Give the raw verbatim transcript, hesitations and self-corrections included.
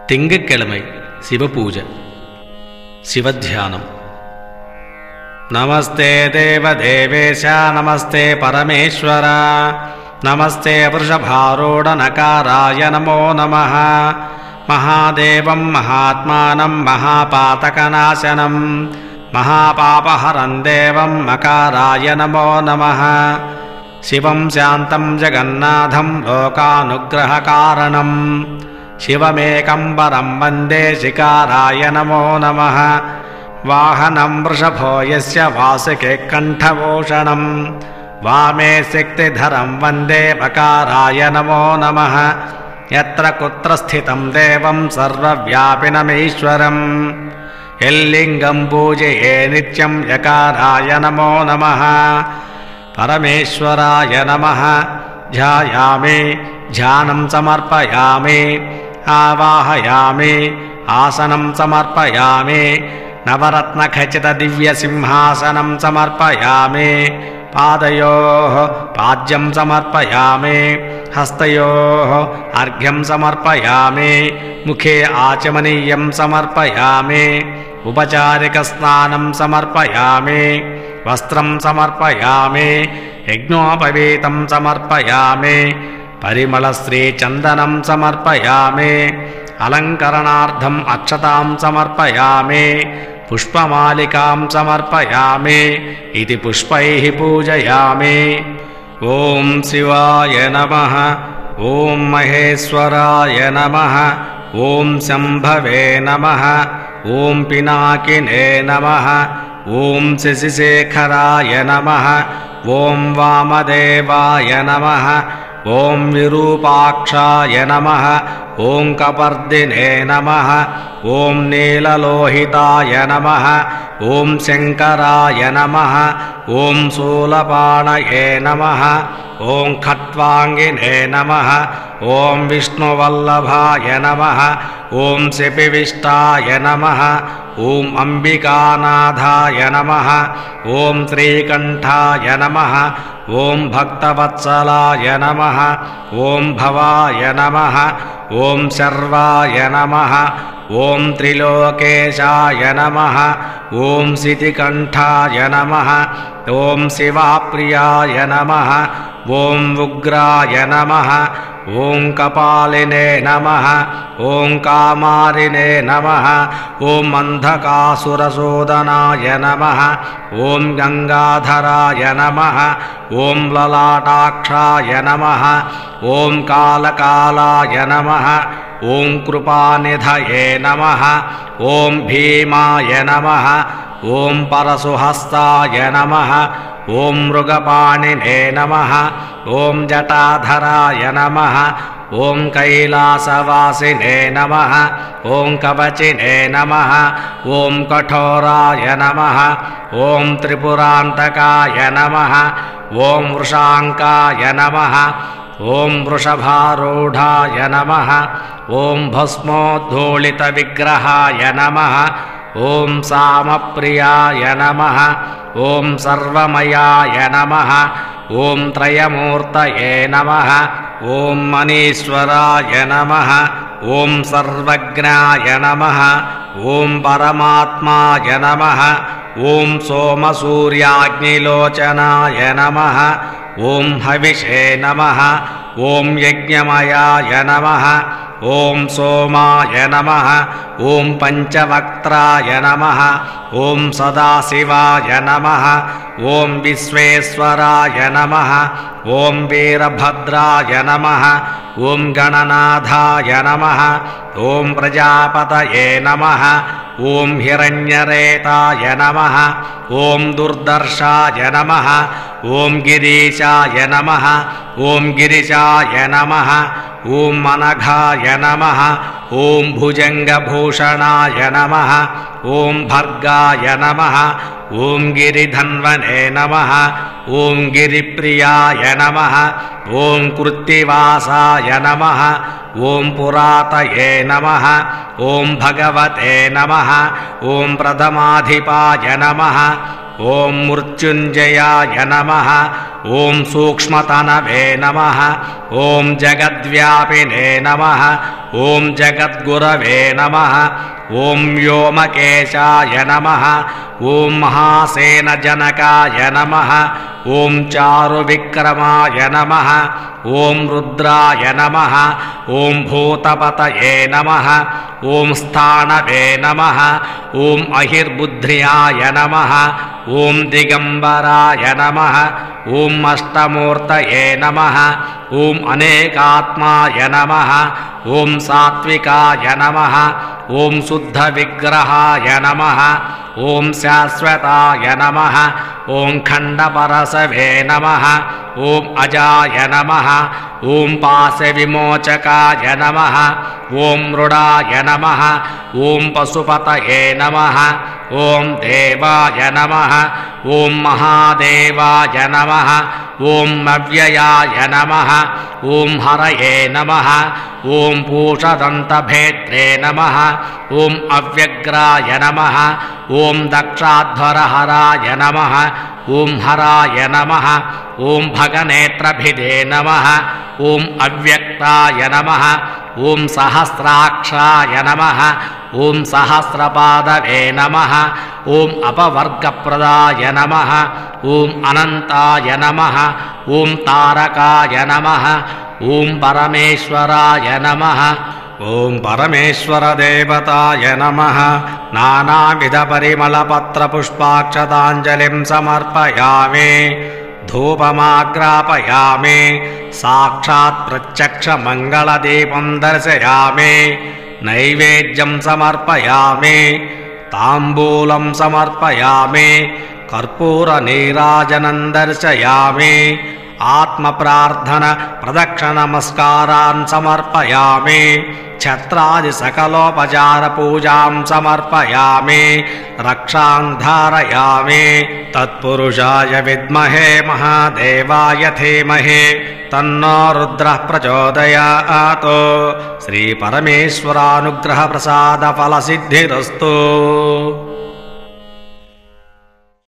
திங்கட்கிழமை சிவபூஜை. சிவத்தியானம். நமஸ்தே தேவதேவேஷ நமஸ்தே பரமேஸ்வர நமஸ்தே விருஷபாரூட நகாராய நமோ நமः. மகாதேவம் மகாத்மானம் மகாபாதகநாசனம் மகாபாபஹரம் தேவம் மகாராய நமோ நமः. சிவம் சாந்தம் ஜகந்நாதம் லோகானுகிரஹகாரணம் சிவமேகம் பரம் வந்தே சிகாராய நமோ நமः. வாஹனம் வృషభோ யஸ்ய வாசுகே கண்டபூஷணம் வாமே சக்திதரம் வந்தே மகாராய நமோ நமः. யத்ர குத்ர ஸ்திதம் தேவம் சர்வவ்யாபினமீஸ்வரம் எல்லிங்கம் பூஜயே நித்யம் யகாராய நமோ நமः. பரமேஸ்வராய நமः. ध्यायामि ध्यानं समर्पयामि आवाहयामि आसनं समर्पयामि नवरत्नखचितदिव्यसिंहासनं समर्पयामि पादयोः पाद्यं समर्पयामि हस्तयोः अर्घ्यं समर्पयामि मुखे आचमनीयं समर्पयामि उपचारिकस्नानं समर्पयामि वस्त्रं समर्पयामि यज्ञोपवीतं समर्पयामि परिमलश्रीचन्दनं समर्पयामि अलङ्करणार्थम् अक्षतां समर्पयामि पुष्पमालिकां समर्पयामि इति पुष्पैः पूजयामि. ॐ शिवाय नमः. ॐ महेश्वराय नमः. ॐ शम्भवे नमः. ॐ पिनाकिने नमः. ॐ शशिशेखराय नमः. ॐ वामदेवाय नमः. ॐ विरूपाक्षाय नमः. ॐ कपर्दिने नमः. ॐ नीललोहिताय नमः. ॐ शङ्कराय नमः. ॐ शूलपाणये नमः. ॐ खट्वाङ्गिने नमः. ॐ विष्णुवल्लभाय नमः. ॐ शपिविष्टाय नमः. ॐ अम्बिकानाथाय नमः. ॐ श्रीकण्ठाय नमः. ॐ भक्तवत्सलाय नमः. ॐ भवाय नमः. ॐ शर्वाय नमः. ॐ त्रिलोकेशाय नमः. ॐ सितिकण्ठाय नमः. ॐ शिवाप्रियाय नमः. ॐ उग्राय नमः. ॐ कपालिने नमः. ॐ कामारिने नमः. ॐ अन्धकासुरसूदनाय नमः. ॐ गङ्गाधराय नमः. ॐ ललाटाक्षाय नमः. ॐ कालकालाय नमः. ॐ कृपानिधये नमः. ॐ भीमाय नमः. ॐ परशुहस्ताय नमः. ॐ मृगपाणिने नमः. ॐ जटाधराय नमः. ॐ कैलासवासिने नमः. ॐ कवचिने नमः. ॐ कठोराय नमः. ॐ त्रिपुरान्तकाय नमः. ॐ वृषाङ्काय नमः. ॐ वृषभारूढाय नमः. ॐ भस्मोद्धूलितविग्रहाय नमः. ॐ सामप्रियाय नमः. ॐ सर्वमयाय नमः. ॐ त्रयमूर्तये नमः. ॐ मनीश्वराय नमः. ॐ सर्वज्ञाय नमः. ॐ परमात्माय नमः. ॐ सोमसूर्याग्निलोचनाय नमः. ॐ हविषे नमः. ॐ यज्ञमयाय नमः. ॐ सोमाय नमः. ॐ पञ्चवक्त्राय नमः. ॐ सदाशिवाय नमः. ॐ विश्वेश्वराय नमः. ॐ वीरभद्राय नमः. ॐ गणनाथाय नमः. ॐ प्रजापतये नमः. ॐ हिरण्यरेताय नमः. ॐ दुर्दर्शाय नमः. ॐ गिरीशाय नमः. ॐ गिरिशाय नमः. ॐ अनघाय नमः. ॐ भुजङ्गभूषणाय नमः. ॐ भर्गाय नमः. ॐ गिरिधन्वने नमः. ॐ गिरिप्रियाय नमः. ॐ कृत्तिवासाय नमः. ॐ पुरातये नमः. ॐ भगवते नमः. ॐ प्रथमाधिपाय नमः. ॐ मृत्युञ्जयाय नमः ॐ सूक्ष्मतनवे नमः ॐ जगद्व्यापिने नमः ॐ जगद्गुरवे नमः ॐ व्योमकेशाय नमः ॐ महासेनजनकाय नमः ॐ चारुविक्रमाय नमः ॐ रुद्राय नमः ॐ भूतपतये नमः ॐ स्थानवे नमः ॐ अहिर्बुद्ध्याय नमः ॐ दिगम्बराय नमः ॐ अष्टमूर्तये नमः ॐ अनेकात्माय नमः ॐ सात्विकाय नमः ॐ शुद्धविग्रहाय नमः ॐ शाश्वताय नमः ॐ खण्डपरसवे नमः ॐ अजाय नमः ॐ पाशविमोचकाय नमः ॐ मृडाय नमः ॐ पशुपतये नमः ॐ देवाय नमः ॐ महादेवाय नमः ॐ अव्ययाय नमः ॐ हरये नमः ॐ पूषदन्तभेत्रे नमः ॐ अव्यग्राय नमः ॐ दक्षाध्वरहराय नमः ॐ हराय नमः ॐ भगनेत्रभिदे नमः ॐ अव्यक्ताय नमः ॐ सहस्राक्षाय नमः ॐ सहस्रपादवे नमः ॐ अपवर्गप्रदाय नमः ॐ अनन्ताय नमः ॐ तारकाय नमः ॐ परमेश्वराय नमः ॐ परमेश्वरदेवताय नमः नानाविधपरिमलपत्रपुष्पाक्षताञ्जलिं समर्पयामि धूपमाग्रापयामि साक्षात् प्रत्यक्षमङ्गलदीपं दर्शयामि नैवेद्यं समर्पयामि ताम्बूलं समर्पयामि कर्पूरनीराजनं दर्शयामि आत्मप्रार्थन प्रदक्षिणनमस्कारान् समर्पयामि छत्रादिसकलोपचारपूजां समर्पयामि रक्षां धारयामि तत्पुरुषाय विद्महे महादेवाय धीमहि तन्नो रुद्रः प्रचोदयात् श्रीपरमेश्वरानुग्रहप्रसादफलसिद्धिरस्तु।